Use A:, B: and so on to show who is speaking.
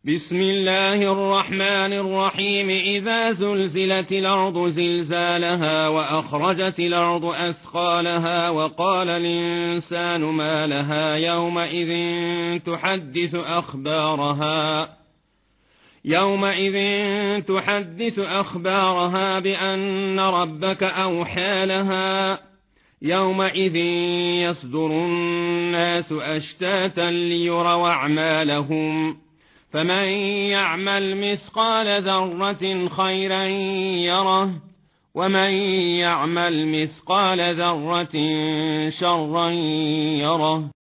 A: بسم الله الرحمن الرحيم. إذا زلزلت الأرض زلزالها وأخرجت الأرض أثقالها وقال الإنسان ما لها يومئذ تحدث أخبارها بأن ربك أوحى لها. يومئذ يصدر الناس أشتاتا ليروا أعمالهم، فمن يعمل مثقال ذرة خيرا يره، ومن يعمل مثقال ذرة شرا يره.